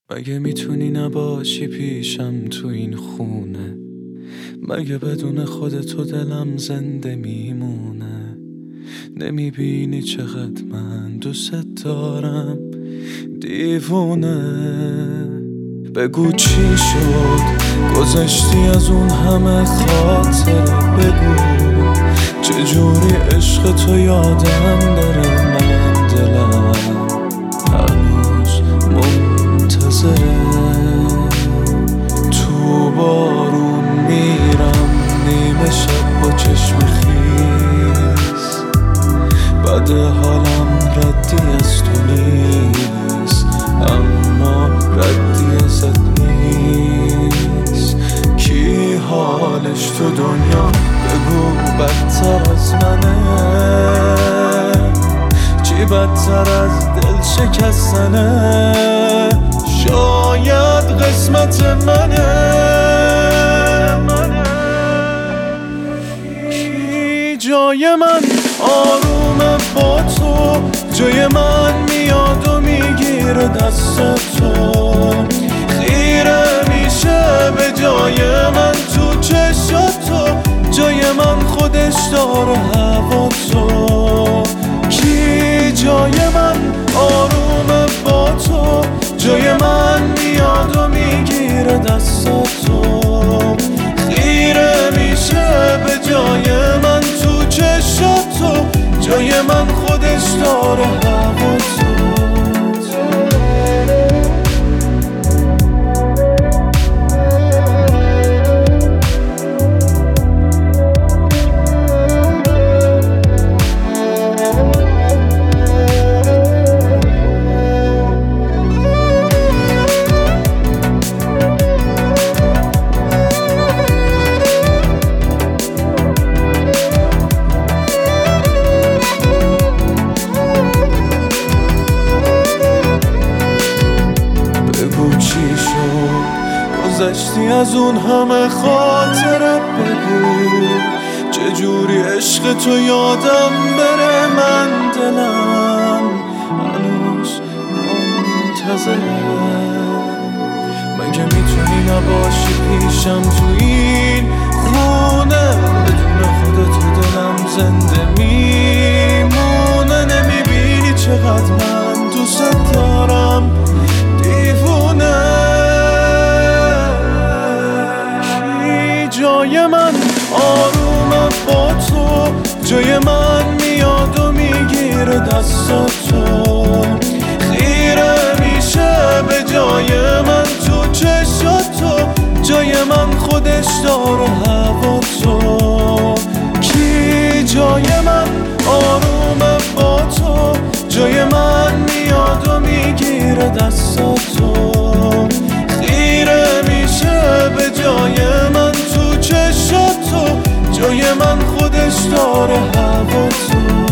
مگه میتونی نباشی پیشم تو این خونه؟ مگه بدون خودتو دلم زنده میمونه؟ نمیبینی چقدر من دوست دارم دیوونه؟ بگو چی شد گذشتی از اون همه خاطره؟ بگو چجوری عشق تو یادم بره؟ من دلم هنوز منتظره. تو بارون میرم نیمه شب با چشم خیس، بعد حالم ردی از تو نیست، اما ردی ازت نیست. کی حالش تو دنیا بگو بدتر از منه؟ چی بدتر از دل شکستنه؟ شاید قسمت منه. کی جای من آرومه با تو؟ جای من میاد و میگیره دست تو، خیره میشه به جای من تو چشات تو، جای من خودش داره هوا تو. کی جای من آرومه با تو؟ جای من میاد و میگیره دست تو، خیره میشه به جای من تو چشات تو، جای من خودش داره هوا تو. گذشتی از اون همه خاطره؟ بگو چجوری عشق تو یادم بره؟ من دلم هنوز منتظره. مگه میتونی نباشی پیشم تو این خونه؟ بدون خودت دلم زنده میمونه. نمیبینی چقدر من دوست دارم دیوونه؟ جای من آرومه با تو؟ جای من میاد و میگیره دست تو، خیره میشه به جای من تو چشات تو، جای من خودش داره هوا تو. کی جای من آرومه با تو؟ جای من میاد و میگیره دست تو، خیره میشه به جای من تو چشات تو، جای من خودش داره هوا تو.